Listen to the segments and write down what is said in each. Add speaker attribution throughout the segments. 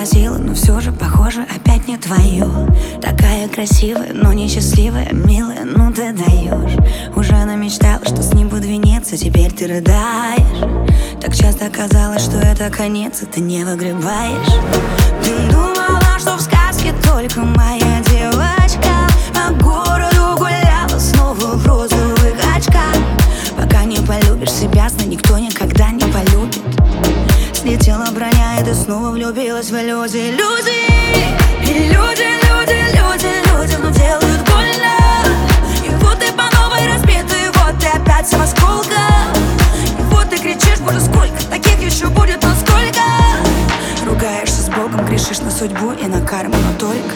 Speaker 1: поразила, но все же, похоже, опять не твое. Такая красивая, но несчастливая, милая, ну ты даешь. Уже намечтала, что с ним буду венец, а теперь ты рыдаешь. Так часто казалось, что это конец, и ты не выгребаешь. Ты думала, что в сказке только моя девочка, по городу гуляла снова в розовых очках. Пока не полюбишь себя, знай, никто никогда не полюбит. Слетела броня, и ты снова влюбилась в иллюзии. И людям делают больно. И вот ты по новой разбита, и вот ты опять вся в осколках. И вот ты кричишь, боже, сколько таких еще будет, но сколько. Ругаешься с Богом, грешишь на судьбу и на карму, но только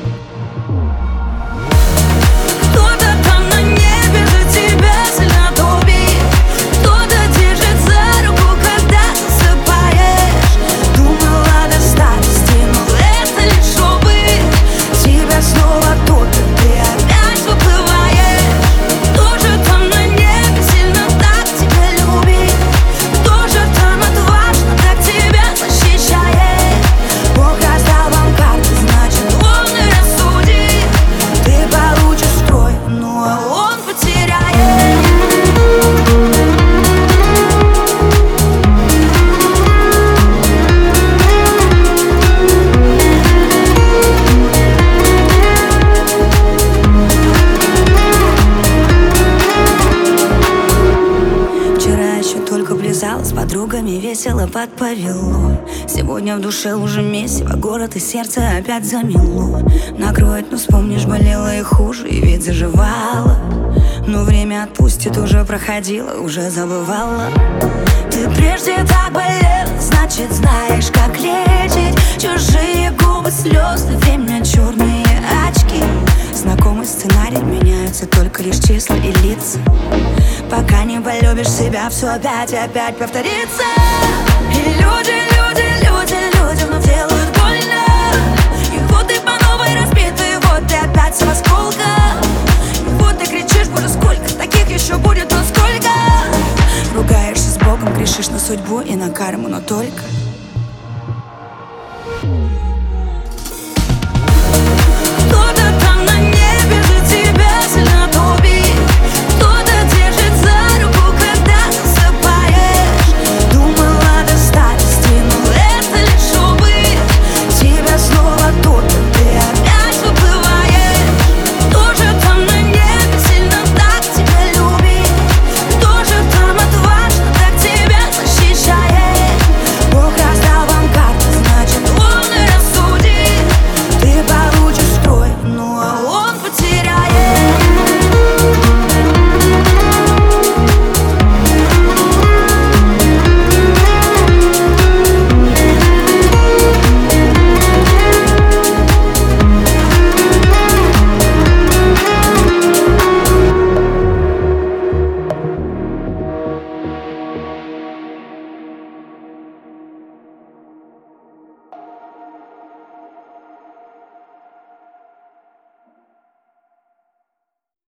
Speaker 1: кто-то там на небе за тебя сильно топит. Кто-то держит за руку, когда засыпаешь. Думала до старости, но это лишь опыт. Тебя снова топит, ты опять выплываешь. Кто же там на небе сильно так тебя любит? Кто же там отважно так тебя защищает? Бог раздал вам карты, значит он и рассудит. Ты получишь строй, ну а он потеряет. Вчера еще только плясала с подругами, весело под повело. Сегодня в душе уже месиво, город и сердце опять замело. Накроет, но вспомнишь, болело и хуже, и ведь заживало. Но время отпустит, уже проходило, уже забывала. Ты прежде так болела, значит знаешь, как лечить. Чужие губы, слезы, время, черные очки. Знакомый сценарий, меняются только лишь числа и лица. Пока не полюбишь себя, все опять и опять повторится. И людям делают больно. И вот ты по новой разбита, и вот ты опять вся в осколках. И вот ты кричишь, боже, сколько таких еще будет, но сколько. Ругаешься с Богом, грешишь на судьбу и на карму, но только